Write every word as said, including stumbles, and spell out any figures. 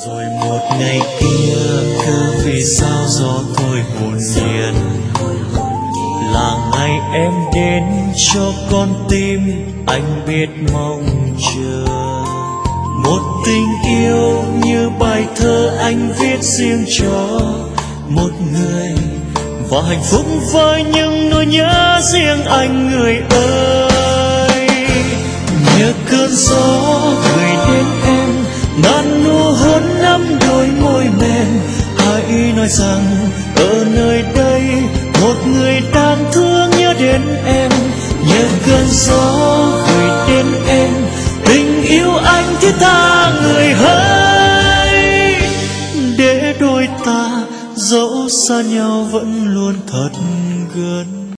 Rồi một ngày kia cứ vì sao gió thôi hồn nhiên, là ngày em đến cho con tim anh biết mong chờ. Một tình yêu như bài thơ anh viết riêng cho một người, và hạnh phúc với những nỗi nhớ riêng anh người ơi. Nhớ cơn gió gửi đến em ngàn nụ hôn năm đôi môi mềm, hãy nói rằng ở nơi đây một người đang thương nhớ đến em. Nhớ cơn gió gửi đến em tình yêu anh thiết tha người hỡi, để đôi ta dẫu xa nhau vẫn luôn thật gần.